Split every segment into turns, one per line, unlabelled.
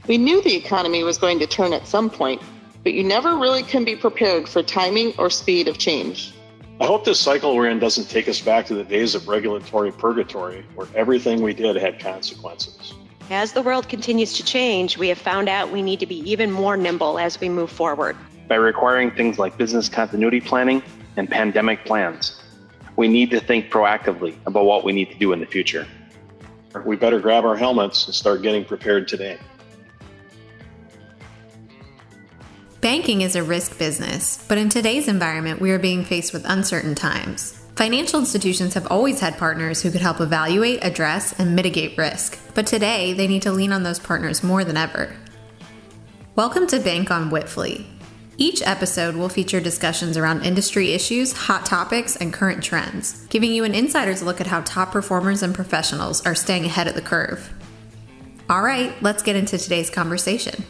We knew the economy was going to turn at some point, but you never really can be prepared for timing or speed of change.
I hope this cycle we're in doesn't take us back to the days of regulatory purgatory, where everything we did had consequences.
As the world continues to change, we have found out we need to be even more nimble as we move forward.
By requiring things like business continuity planning and pandemic plans, we need to think proactively about what we need to do in the future.
We better grab our helmets and start getting prepared today.
Banking is a risk business, but in today's environment, we are being faced with uncertain times. Financial institutions have always had partners who could help evaluate, address, and mitigate risk, but today they need to lean on those partners more than ever. Welcome to Bank on Whitfleet. Each episode will feature discussions around industry issues, hot topics, and current trends, giving you an insider's look at how top performers and professionals are staying ahead of the curve. All right, let's get into today's conversation.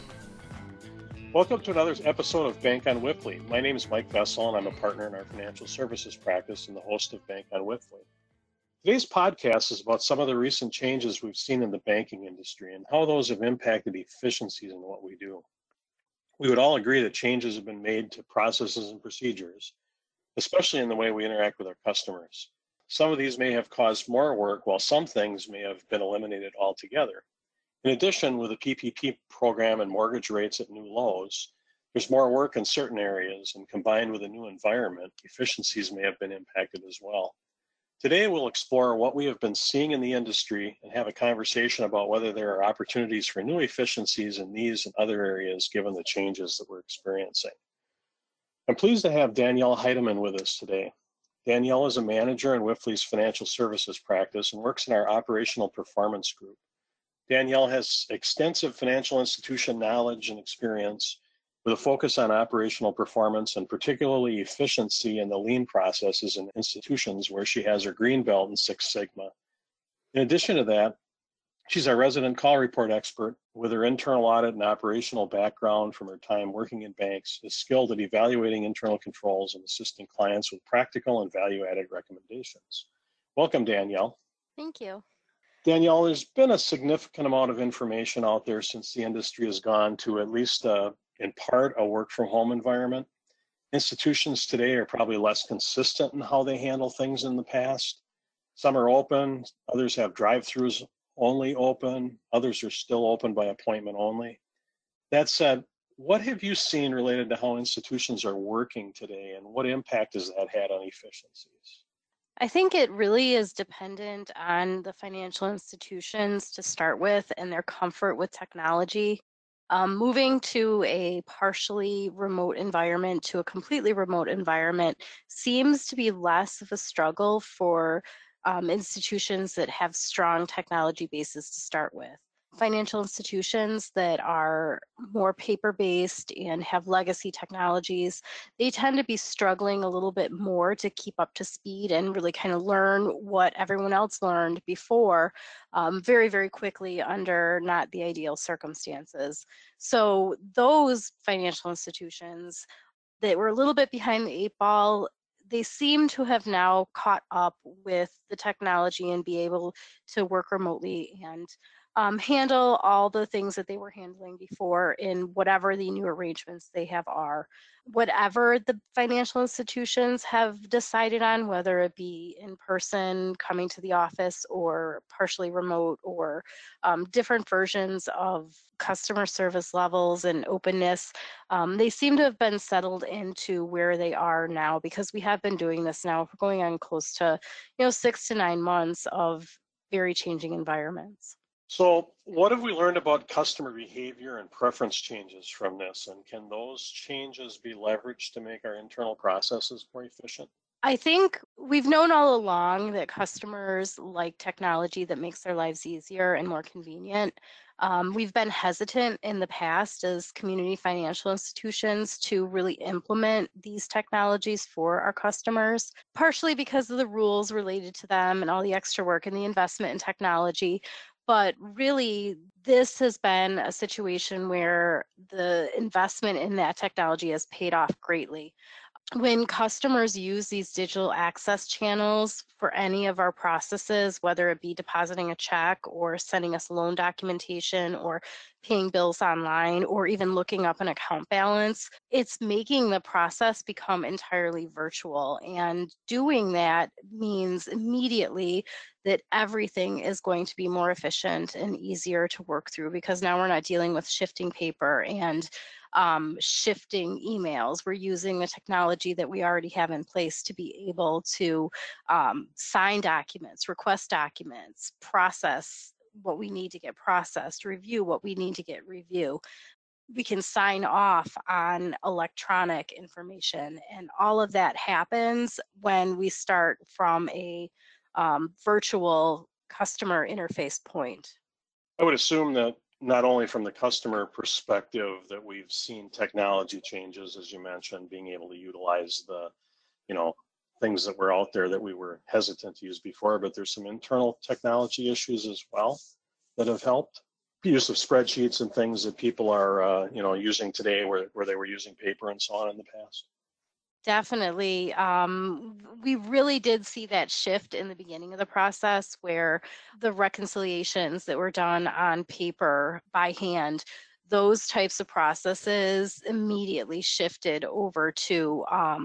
Welcome to another episode of Bank on Whitfleet. My name is Mike Vessel, and I'm a partner in our financial services practice and the host of Bank on Whitfleet. Today's podcast is about some of the recent changes we've seen in the banking industry and how those have impacted efficiencies in what we do. We would all agree that changes have been made to processes and procedures, especially in the way we interact with our customers. Some of these may have caused more work, while some things may have been eliminated altogether. In addition, with the PPP program and mortgage rates at new lows, there's more work in certain areas, and combined with a new environment, efficiencies may have been impacted as well. Today, we'll explore what we have been seeing in the industry and have a conversation about whether there are opportunities for new efficiencies in these and other areas given the changes that we're experiencing. I'm pleased to have Danielle Heidemann with us today. Danielle is a manager in Whitfleet's financial services practice and works in our operational performance group. Danielle has extensive financial institution knowledge and experience with a focus on operational performance and particularly efficiency in the lean processes in institutions where she has her green belt in Six Sigma. In addition to that, she's our resident call report expert with her internal audit and operational background from her time working in banks, is skilled at evaluating internal controls and assisting clients with practical and value-added recommendations. Welcome, Danielle.
Thank you.
Danielle, there's been a significant amount of information out there since the industry has gone to at least in part a work from home environment. Institutions today are probably less consistent in how they handle things in the past. Some are open, others have drive-throughs only open, others are still open by appointment only. That said, what have you seen related to how institutions are working today, and what impact has that had on efficiencies?
I think it really is dependent on the financial institutions to start with and their comfort with technology. Moving to a partially remote environment to a completely remote environment seems to be less of a struggle for institutions that have strong technology bases to start with. Financial institutions that are more paper-based and have legacy technologies, they tend to be struggling a little bit more to keep up to speed and really kind of learn what everyone else learned before very, very quickly under not the ideal circumstances. So those financial institutions that were a little bit behind the eight ball, they seem to have now caught up with the technology and be able to work remotely and handle all the things that they were handling before in whatever the new arrangements they have are. Whatever the financial institutions have decided on, whether it be in person, coming to the office, or partially remote, or different versions of customer service levels and openness, they seem to have been settled into where they are now, because we have been doing this now for going on close to 6 to 9 months of very changing environments.
So what have we learned about customer behavior and preference changes from this? And can those changes be leveraged to make our internal processes more efficient?
I think we've known all along that customers like technology that makes their lives easier and more convenient. We've been hesitant in the past as community financial institutions to really implement these technologies for our customers, partially because of the rules related to them and all the extra work and the investment in technology. But really, this has been a situation where the investment in that technology has paid off greatly. when customers use these digital access channels for any of our processes, whether it be depositing a check or sending us loan documentation or paying bills online or even looking up an account balance, it's making the process become entirely virtual. And doing that means immediately that everything is going to be more efficient and easier to work through, because now we're not dealing with shifting paper and shifting emails. We're using the technology that we already have in place to be able to sign documents, request documents, process what we need to get processed, review what we need to get review. We can sign off on electronic information, and all of that happens when we start from a virtual customer interface point.
I would assume that not only from the customer perspective that we've seen technology changes, as you mentioned, being able to utilize the, things that were out there that we were hesitant to use before, but there's some internal technology issues as well that have helped. Use of spreadsheets and things that people are, using today where they were using paper and so on in the past.
Definitely. We really did see that shift in the beginning of the process where the reconciliations that were done on paper by hand, those types of processes immediately shifted over to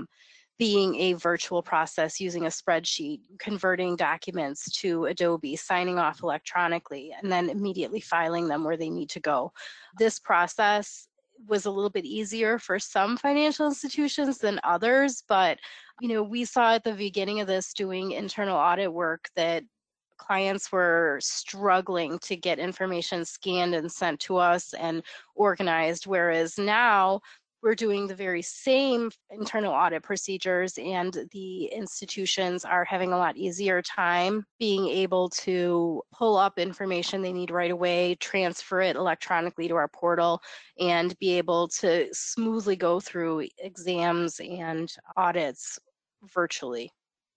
being a virtual process using a spreadsheet, converting documents to Adobe, signing off electronically, and then immediately filing them where they need to go. This process was a little bit easier for some financial institutions than others, but we saw at the beginning of this doing internal audit work that clients were struggling to get information scanned and sent to us and organized, whereas now we're doing the very same internal audit procedures, and the institutions are having a lot easier time being able to pull up information they need right away, transfer it electronically to our portal, and be able to smoothly go through exams and audits virtually.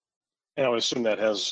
And I would assume that has,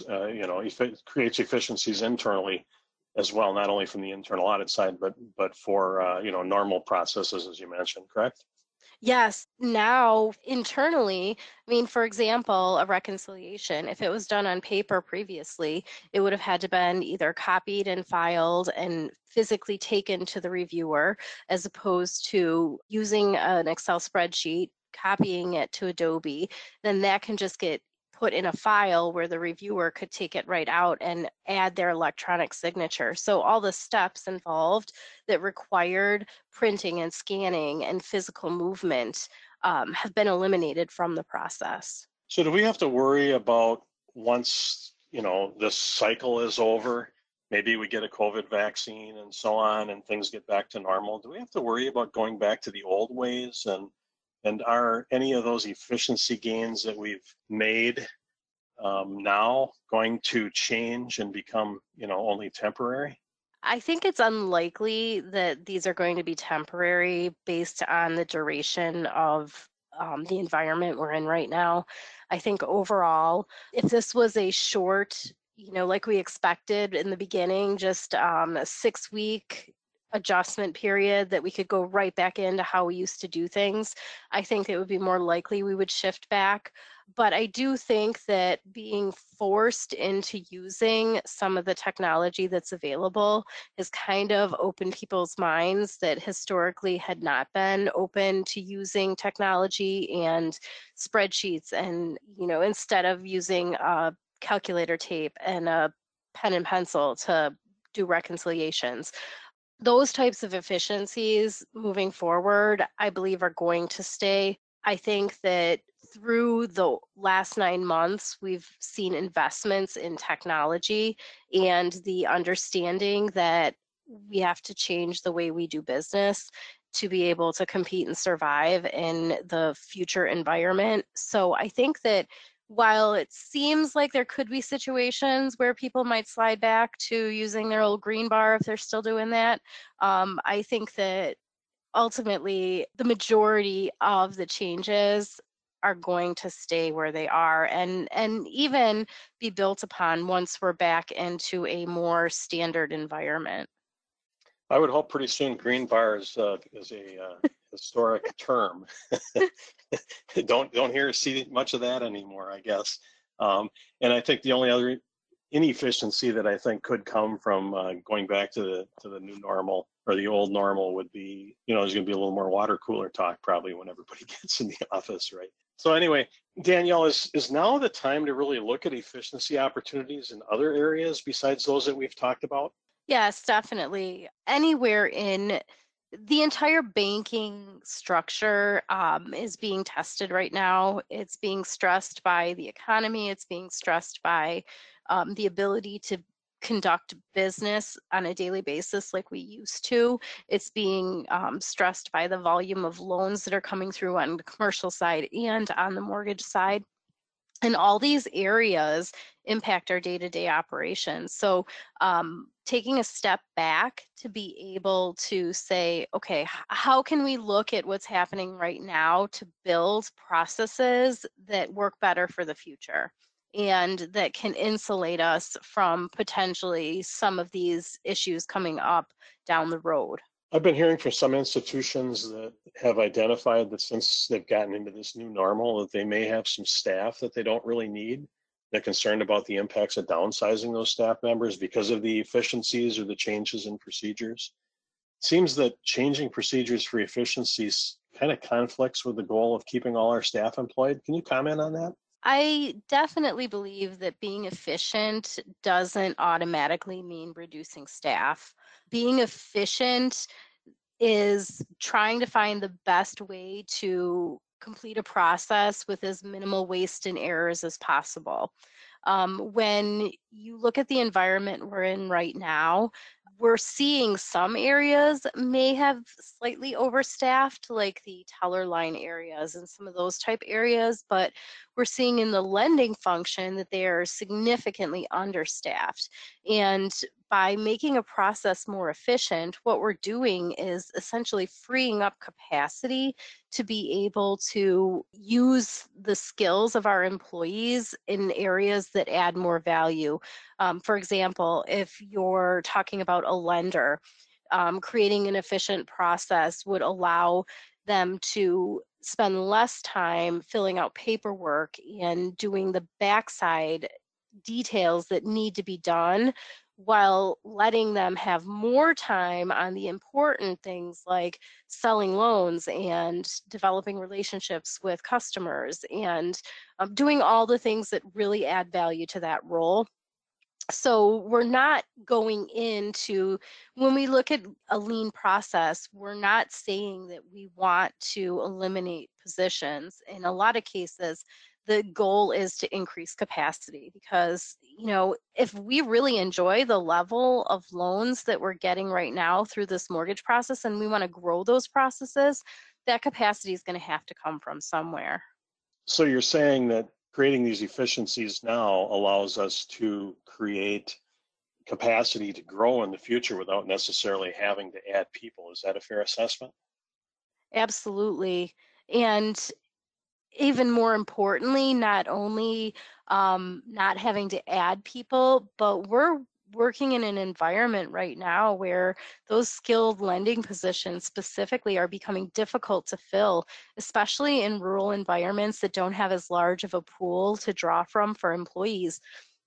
creates efficiencies internally as well, not only from the internal audit side, but for, normal processes, as you mentioned, correct?
Yes, now internally, for example, a reconciliation, if it was done on paper previously, it would have had to been either copied and filed and physically taken to the reviewer, as opposed to using an Excel spreadsheet, copying it to Adobe. Then that can just get put in a file where the reviewer could take it right out and add their electronic signature. So all the steps involved that required printing and scanning and physical movement have been eliminated from the process.
So do we have to worry about once, this cycle is over, maybe we get a COVID vaccine and so on and things get back to normal, do we have to worry about going back to the old ways? And are any of those efficiency gains that we've made now going to change and become, only temporary?
I think it's unlikely that these are going to be temporary based on the duration of the environment we're in right now. I think overall, if this was a short, like we expected in the beginning, just a 6-week adjustment period that we could go right back into how we used to do things, I think it would be more likely we would shift back. But I do think that being forced into using some of the technology that's available has kind of opened people's minds that historically had not been open to using technology and spreadsheets, and instead of using a calculator tape and a pen and pencil to do reconciliations. Those types of efficiencies moving forward, I believe, are going to stay. I think that through the last 9 months, we've seen investments in technology and the understanding that we have to change the way we do business to be able to compete and survive in the future environment. So I think that while it seems like there could be situations where people might slide back to using their old green bar if they're still doing that, I think that ultimately the majority of the changes are going to stay where they are and even be built upon once we're back into a more standard environment.
I would hope pretty soon green bar is historic term. Don't see much of that anymore, I guess. And I think the only other inefficiency that I think could come from going back to the new normal or the old normal would be, there's going to be a little more water cooler talk probably when everybody gets in the office, right? So anyway, Danielle, is now the time to really look at efficiency opportunities in other areas besides those that we've talked about?
Yes, definitely. Anywhere in the entire banking structure is being tested right now. It's being stressed by the economy. It's being stressed by the ability to conduct business on a daily basis like we used to. It's being stressed by the volume of loans that are coming through on the commercial side and on the mortgage side. And all these areas impact our day-to-day operations. So taking a step back to be able to say, okay, how can we look at what's happening right now to build processes that work better for the future and that can insulate us from potentially some of these issues coming up down the road?
I've been hearing from some institutions that have identified that since they've gotten into this new normal, that they may have some staff that they don't really need. They're concerned about the impacts of downsizing those staff members because of the efficiencies or the changes in procedures. It seems that changing procedures for efficiencies kind of conflicts with the goal of keeping all our staff employed. Can you comment on that?
I definitely believe that being efficient doesn't automatically mean reducing staff. Being efficient is trying to find the best way to complete a process with as minimal waste and errors as possible. When you look at the environment we're in right now, we're seeing some areas may have slightly overstaffed, like the teller line areas and some of those type areas, but we're seeing in the lending function that they are significantly understaffed. And by making a process more efficient, what we're doing is essentially freeing up capacity to be able to use the skills of our employees in areas that add more value. For example, if you're talking about a lender, creating an efficient process would allow them to spend less time filling out paperwork and doing the backside details that need to be done, while letting them have more time on the important things like selling loans and developing relationships with customers and doing all the things that really add value to that role. So we're not going into, when we look at a lean process, we're not saying that we want to eliminate positions. In a lot of cases, the goal is to increase capacity because, if we really enjoy the level of loans that we're getting right now through this mortgage process and we want to grow those processes, that capacity is going to have to come from somewhere.
So you're saying that creating these efficiencies now allows us to create capacity to grow in the future without necessarily having to add people. Is that a fair assessment?
Absolutely. And even more importantly, not only not having to add people, but we're working in an environment right now where those skilled lending positions specifically are becoming difficult to fill, especially in rural environments that don't have as large of a pool to draw from for employees.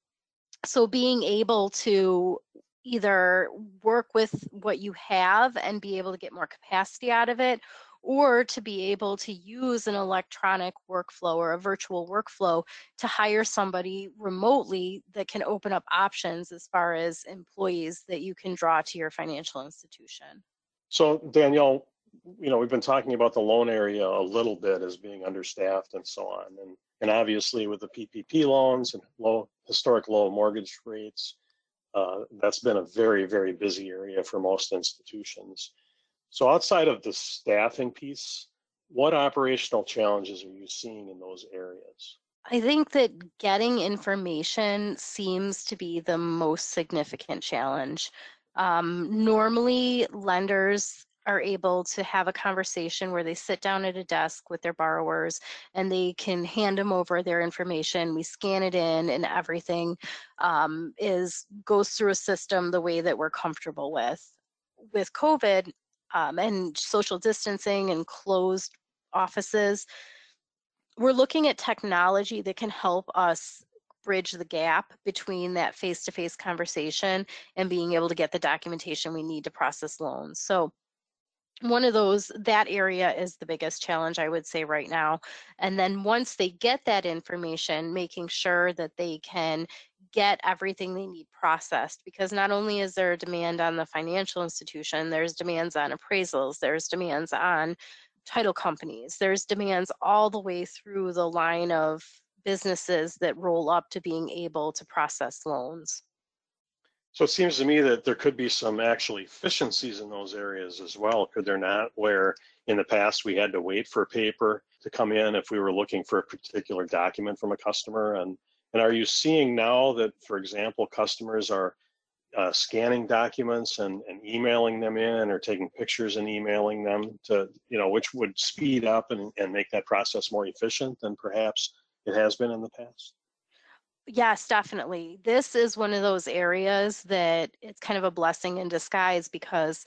So being able to either work with what you have and be able to get more capacity out of it, or to be able to use an electronic workflow or a virtual workflow to hire somebody remotely that can open up options as far as employees that you can draw to your financial institution.
So Danielle, we've been talking about the loan area a little bit as being understaffed and so on. And obviously with the PPP loans and historic low mortgage rates, that's been a very, very busy area for most institutions. So outside of the staffing piece, what operational challenges are you seeing in those areas?
I think that getting information seems to be the most significant challenge. Normally, lenders are able to have a conversation where they sit down at a desk with their borrowers and they can hand them over their information. We scan it in and everything goes through a system the way that we're comfortable with. With COVID, and social distancing and closed offices, we're looking at technology that can help us bridge the gap between that face-to-face conversation and being able to get the documentation we need to process loans. So one of those, that area is the biggest challenge, I would say, right now. And then once they get that information, making sure that they can get everything they need processed, because not only is there a demand on the financial institution, there's demands on appraisals, there's demands on title companies, there's demands all the way through the line of businesses that roll up to being able to process loans.
So it seems to me that there could be some actual efficiencies in those areas as well, could there not? Where in the past we had to wait for paper to come in if we were looking for a particular document from a customer. And are you seeing now that, for example, customers are scanning documents and emailing them in, or taking pictures and emailing them to, which would speed up and make that process more efficient than perhaps it has been in the past?
Yes, definitely. This is one of those areas that it's kind of a blessing in disguise, because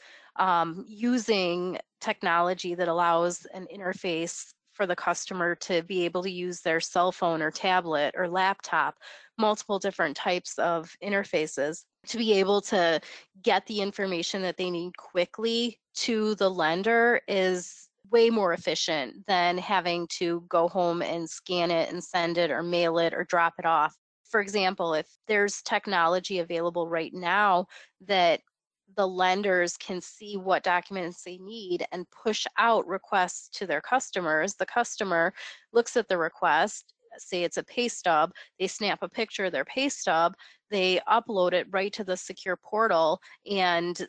using technology that allows an interface for the customer to be able to use their cell phone or tablet or laptop, multiple different types of interfaces, to be able to get the information that they need quickly to the lender is way more efficient than having to go home and scan it and send it or mail it or drop it off. For example, if there's technology available right now that the lenders can see what documents they need and push out requests to their customers, the customer looks at the request, say it's a pay stub, they snap a picture of their pay stub, they upload it right to the secure portal, and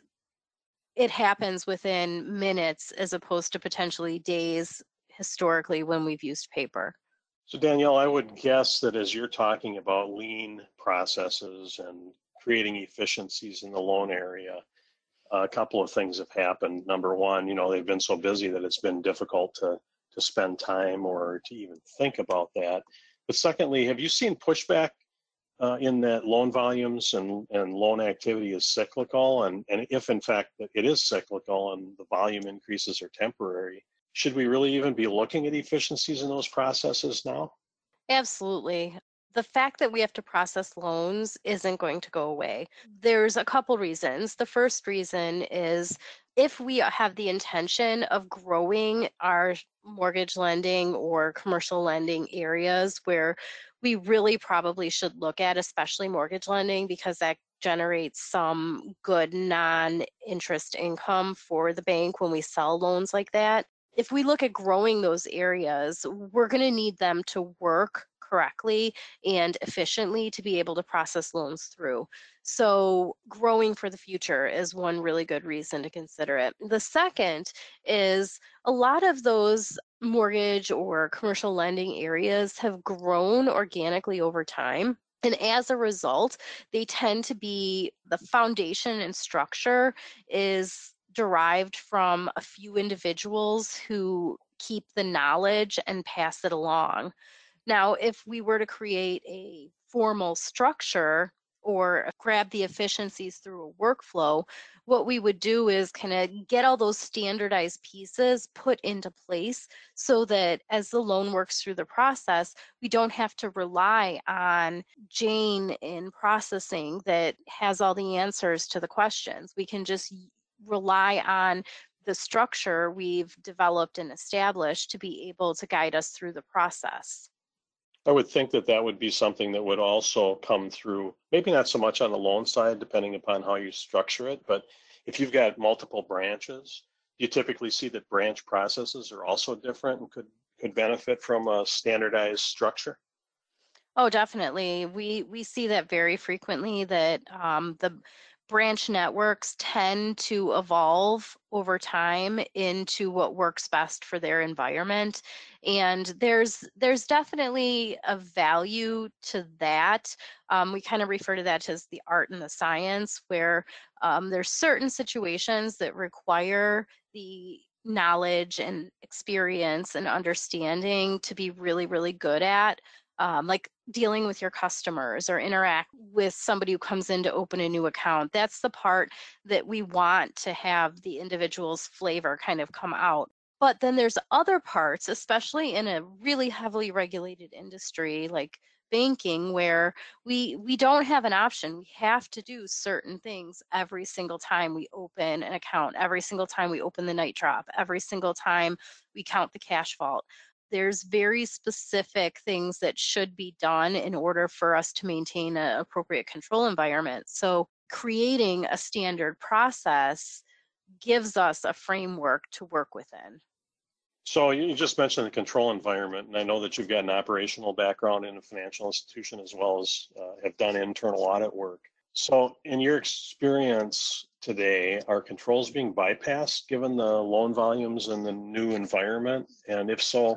it happens within minutes as opposed to potentially days historically when we've used paper.
So Danielle, I would guess that as you're talking about lean processes and creating efficiencies in the loan area, a couple of things have happened. Number one, they've been so busy that it's been difficult to spend time or to even think about that. But secondly, have you seen pushback in that loan volumes and loan activity is cyclical? And if in fact it is cyclical and the volume increases are temporary, should we really even be looking at efficiencies in those processes now?
Absolutely. The fact that we have to process loans isn't going to go away. There's a couple reasons. The first reason is if we have the intention of growing our mortgage lending or commercial lending areas, where we really probably should look at, especially mortgage lending, because that generates some good non-interest income for the bank when we sell loans like that. If we look at growing those areas, we're going to need them to work correctly and efficiently to be able to process loans through. So growing for the future is one really good reason to consider it. The second is a lot of those mortgage or commercial lending areas have grown organically over time. And as a result, they tend to be, the foundation and structure is derived from a few individuals who keep the knowledge and pass it along. Now, if we were to create a formal structure or grab the efficiencies through a workflow, what we would do is kind of get all those standardized pieces put into place so that as the loan works through the process, we don't have to rely on Jane in processing that has all the answers to the questions. We can just rely on the structure we've developed and established to be able to guide us through the process.
I would think that would be something that would also come through, maybe not so much on the loan side, depending upon how you structure it, but if you've got multiple branches, you typically see that branch processes are also different and could benefit from a standardized structure.
Oh, definitely. We see that very frequently, that the branch networks tend to evolve over time into what works best for their environment. And there's definitely a value to that. We kind of refer to that as the art and the science, where there's certain situations that require the knowledge and experience and understanding to be really, really good at. like dealing with your customers or interact with somebody who comes in to open a new account. That's the part that we want to have the individual's flavor kind of come out. But then there's other parts, especially in a really heavily regulated industry like banking, where we don't have an option. We have to do certain things every single time we open an account, every single time we open the night drop, every single time we count the cash vault. There's very specific things that should be done in order for us to maintain an appropriate control environment. So creating a standard process gives us a framework to work within.
So you just mentioned the control environment, and I know that you've got an operational background in a financial institution as well as have done internal audit work. So in your experience today, are controls being bypassed given the loan volumes and the new environment? And if so,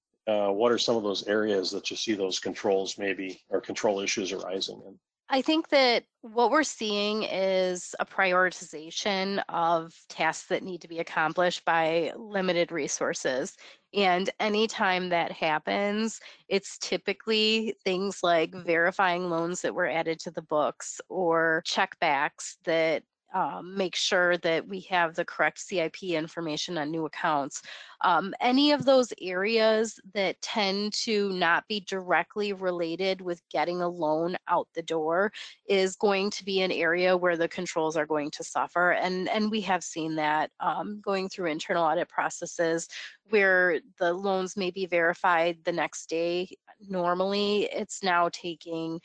what are some of those areas that you see those controls maybe or control issues arising in?
I think that what we're seeing is a prioritization of tasks that need to be accomplished by limited resources. And anytime that happens, it's typically things like verifying loans that were added to the books or checkbacks that make sure that we have the correct CIP information on new accounts. Any of those areas that tend to not be directly related with getting a loan out the door is going to be an area where the controls are going to suffer. And we have seen that going through internal audit processes where the loans may be verified the next day. Normally, it's now taking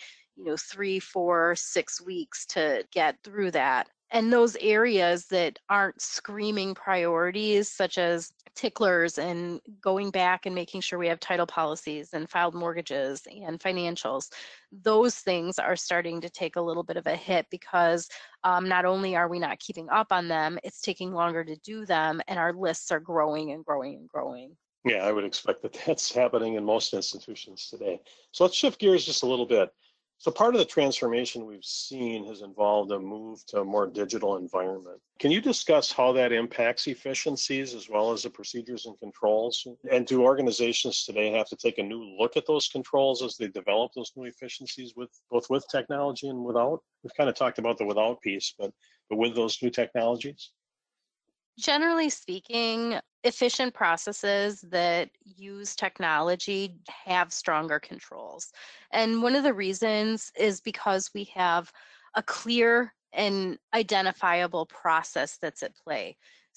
3, 4, 6 weeks to get through that. And those areas that aren't screaming priorities, such as ticklers and going back and making sure we have title policies and filed mortgages and financials, those things are starting to take a little bit of a hit because not only are we not keeping up on them, it's taking longer to do them, and our lists are growing and growing and growing.
Yeah, I would expect that that's happening in most institutions today. So let's shift gears just a little bit. So part of the transformation we've seen has involved a move to a more digital environment. Can you discuss how that impacts efficiencies as well as the procedures and controls? And do organizations today have to take a new look at those controls as they develop those new efficiencies with both with technology and without? We've kind of talked about the without piece, but with those new technologies?
Generally speaking, efficient processes that use technology have stronger controls. And one of the reasons is because we have a clear and identifiable process that's at play.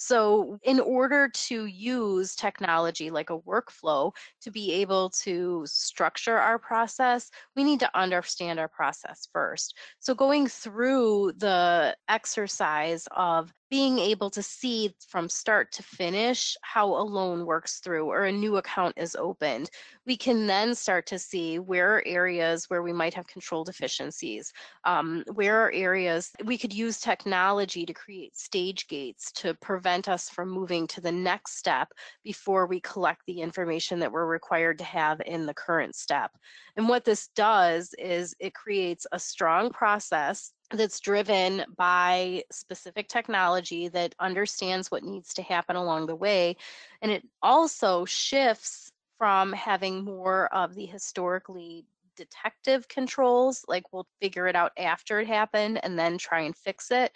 So in order to use technology like a workflow to be able to structure our process, we need to understand our process first. So going through the exercise of being able to see from start to finish how a loan works through or a new account is opened, we can then start to see where are areas where we might have control deficiencies, where are areas we could use technology to create stage gates to prevent us from moving to the next step before we collect the information that we're required to have in the current step. And what this does is it creates a strong process that's driven by specific technology that understands what needs to happen along the way. And it also shifts from having more of the historically detective controls, like we'll figure it out after it happened and then try and fix it,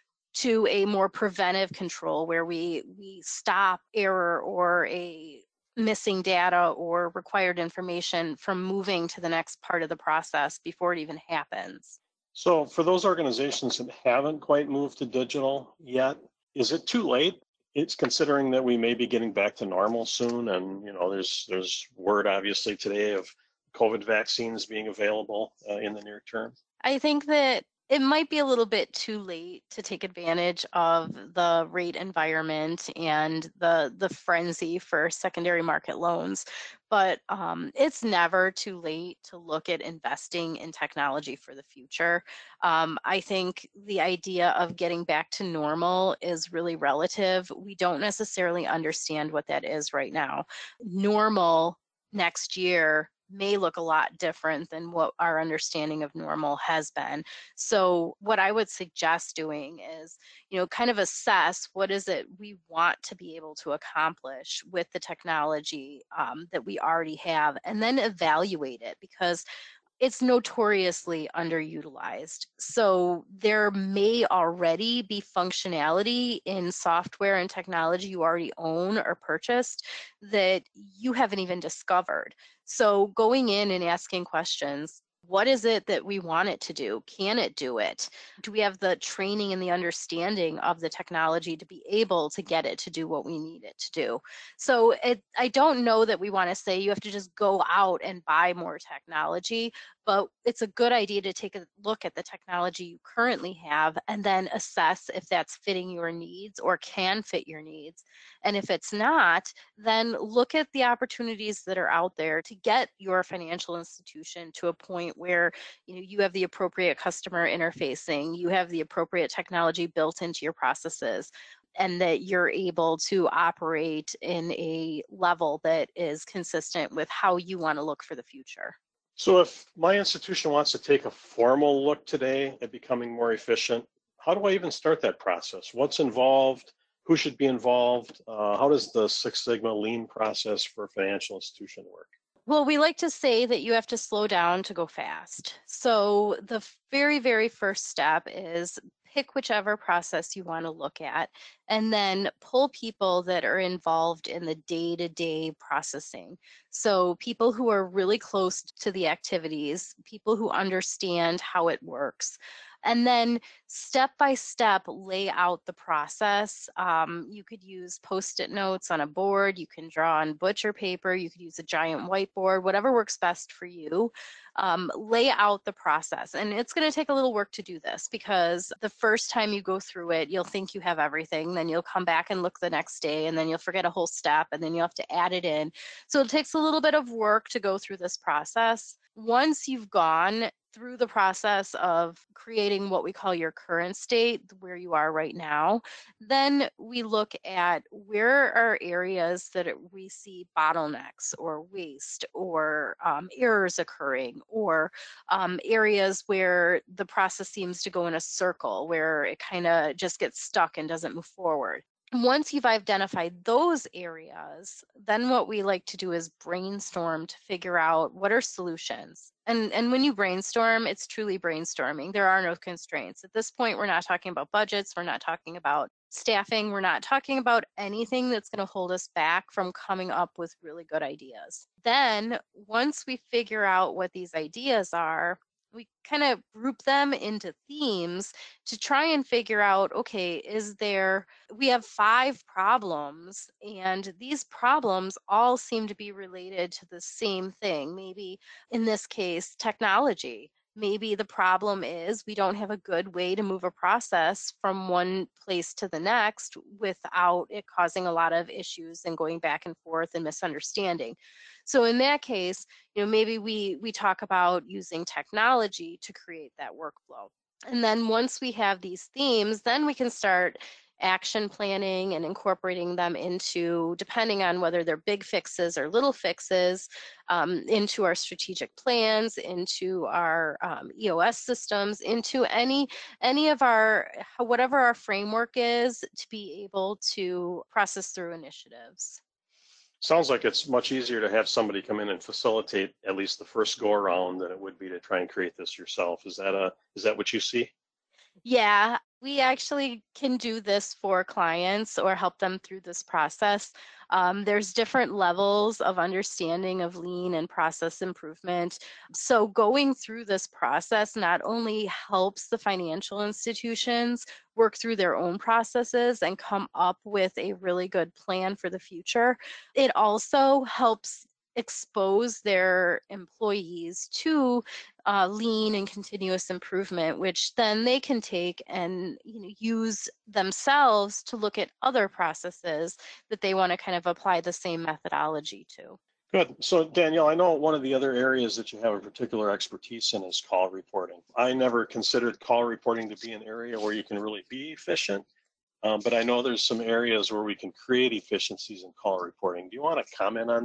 to a more preventive control where we stop error or a missing data or required information from moving to the next part of the process before it even happens.
So for those organizations that haven't quite moved to digital yet, is it too late? It's considering that we may be getting back to normal soon, and there's word obviously today of COVID vaccines being available in the near term.
I think that it might be a little bit too late to take advantage of the rate environment and the frenzy for secondary market loans, but it's never too late to look at investing in technology for the future. I think the idea of getting back to normal is really relative. We don't necessarily understand what that is right now. Normal next year may look a lot different than what our understanding of normal has been. So what I would suggest doing is, kind of assess what is it we want to be able to accomplish with the technology that we already have, and then evaluate it, because it's notoriously underutilized. So there may already be functionality in software and technology you already own or purchased that you haven't even discovered. So going in and asking questions, what is it that we want it to do? Can it do it? Do we have the training and the understanding of the technology to be able to get it to do what we need it to do? So I don't know that we want to say you have to just go out and buy more technology, but it's a good idea to take a look at the technology you currently have and then assess if that's fitting your needs or can fit your needs. And if it's not, then look at the opportunities that are out there to get your financial institution to a point where you have the appropriate customer interfacing, you have the appropriate technology built into your processes, and that you're able to operate in a level that is consistent with how you want to look for the future.
So if my institution wants to take a formal look today at becoming more efficient, how do I even start that process? What's involved? Who should be involved? How does the Six Sigma lean process for a financial institution work?
Well, we like to say that you have to slow down to go fast. So the very, very first step is pick whichever process you want to look at, and then pull people that are involved in the day-to-day processing. So people who are really close to the activities, people who understand how it works, and then step by step lay out the process. You could use Post-it notes on a board, you can draw on butcher paper, you could use a giant whiteboard, whatever works best for you. Lay out the process. And it's going to take a little work to do this, because the first time you go through it, you'll think you have everything. Then you'll come back and look the next day, and then you'll forget a whole step, and then you'll have to add it in. So it takes a little bit of work to go through this process. Once you've gone through the process of creating what we call your current state, where you are right now, then we look at where are areas that we see bottlenecks or waste or errors occurring, or areas where the process seems to go in a circle, where it kind of just gets stuck and doesn't move forward. Once you've identified those areas, then what we like to do is brainstorm to figure out what are solutions. And when you brainstorm, it's truly brainstorming. There are no constraints. At this point, we're not talking about budgets. We're not talking about staffing. We're not talking about anything that's going to hold us back from coming up with really good ideas. Then once we figure out what these ideas are, we kind of group them into themes to try and figure out, okay, we have 5 problems, and these problems all seem to be related to the same thing. Maybe in this case, technology. Maybe the problem is we don't have a good way to move a process from one place to the next without it causing a lot of issues and going back and forth and misunderstanding. So in that case, maybe we talk about using technology to create that workflow. And then once we have these themes, then we can start action planning and incorporating them into, depending on whether they're big fixes or little fixes, into our strategic plans, into our EOS systems, into any of our, whatever our framework is, to be able to process through initiatives.
Sounds like it's much easier to have somebody come in and facilitate at least the first go around than it would be to try and create this yourself. Is that what you see?
Yeah, we actually can do this for clients or help them through this process. There's different levels of understanding of lean and process improvement. So going through this process not only helps the financial institutions work through their own processes and come up with a really good plan for the future, it also helps expose their employees to lean and continuous improvement, which then they can take and use themselves to look at other processes that they want to kind of apply the same methodology to.
Good. So Danielle, I know one of the other areas that you have a particular expertise in is call reporting. I never considered call reporting to be an area where you can really be efficient, but I know there's some areas where we can create efficiencies in call reporting. Do you want to comment on that?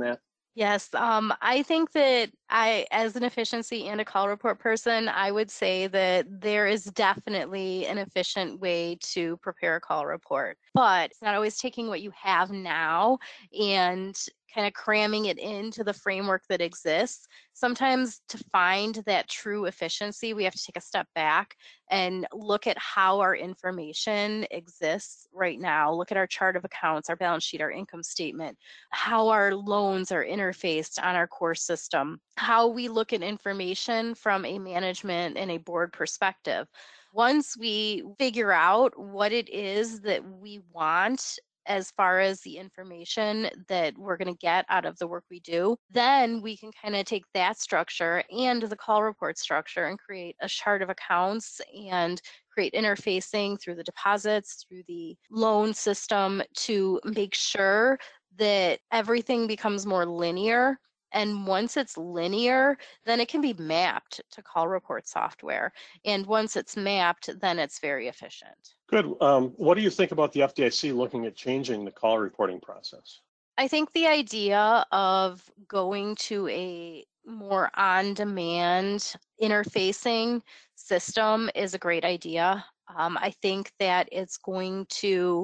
Yes, I think that as an efficiency and a call report person, I would say that there is definitely an efficient way to prepare a call report, but it's not always taking what you have now and kind of cramming it into the framework that exists. Sometimes to find that true efficiency, we have to take a step back and look at how our information exists right now. Look at our chart of accounts, our balance sheet, our income statement, how our loans are interfaced on our core system, how we look at information from a management and a board perspective. Once we figure out what it is that we want as far as the information that we're going to get out of the work we do, then we can kind of take that structure and the call report structure and create a chart of accounts and create interfacing through the deposits, through the loan system to make sure that everything becomes more linear. And once it's linear, then it can be mapped to call report software. And once it's mapped, then it's very efficient.
Good. What do you think about the FDIC looking at changing the call reporting process?
I think the idea of going to a more on-demand interfacing system is a great idea. I think that it's going to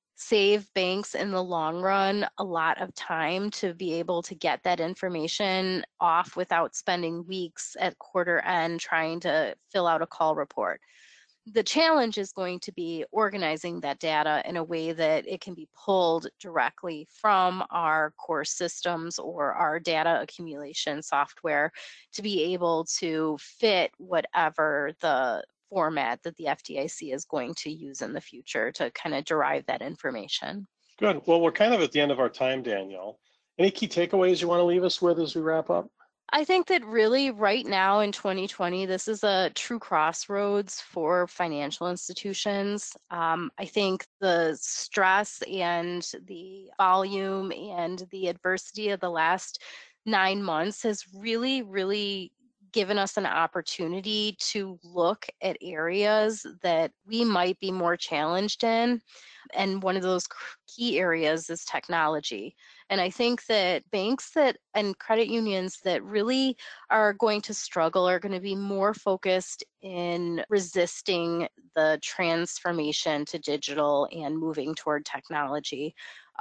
save banks in the long run a lot of time to be able to get that information off without spending weeks at quarter end trying to fill out a call report. The challenge is going to be organizing that data in a way that it can be pulled directly from our core systems or our data accumulation software to be able to fit whatever the format that the FDIC is going to use in the future to kind of derive that information.
Good. Well, we're kind of at the end of our time, Danielle. Any key takeaways you want to leave us with as we wrap up?
I think that really right now in 2020, this is a true crossroads for financial institutions. I think the stress and the volume and the adversity of the last 9 months has really given us an opportunity to look at areas that we might be more challenged in. And one of those key areas is technology. And I think that banks and credit unions that really are going to struggle are going to be more focused in resisting the transformation to digital and moving toward technology.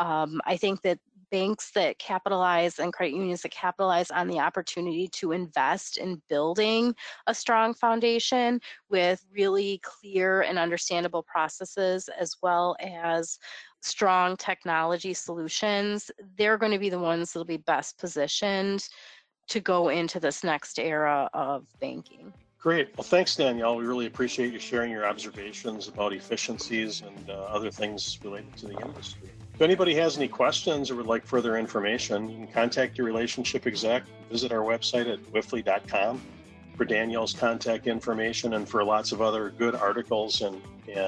I think that banks that capitalize and credit unions that capitalize on the opportunity to invest in building a strong foundation with really clear and understandable processes, as well as strong technology solutions, they're going to be the ones that'll be best positioned to go into this next era of banking.
Great. Well, thanks, Danielle. We really appreciate you sharing your observations about efficiencies and other things related to the industry. If anybody has any questions or would like further information, you can contact your relationship exec, visit our website at wifley.com for Danielle's contact information and for lots of other good articles and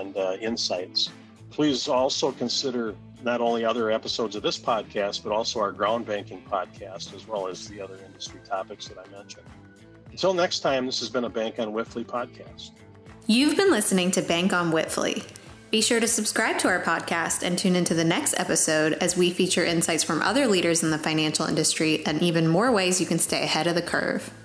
insights. Please also consider not only other episodes of this podcast, but also our ground banking podcast, as well as the other industry topics that I mentioned. Until next time, this has been a Bank on Wifley podcast.
You've been listening to Bank on Wifley. Be sure to subscribe to our podcast and tune into the next episode as we feature insights from other leaders in the financial industry and even more ways you can stay ahead of the curve.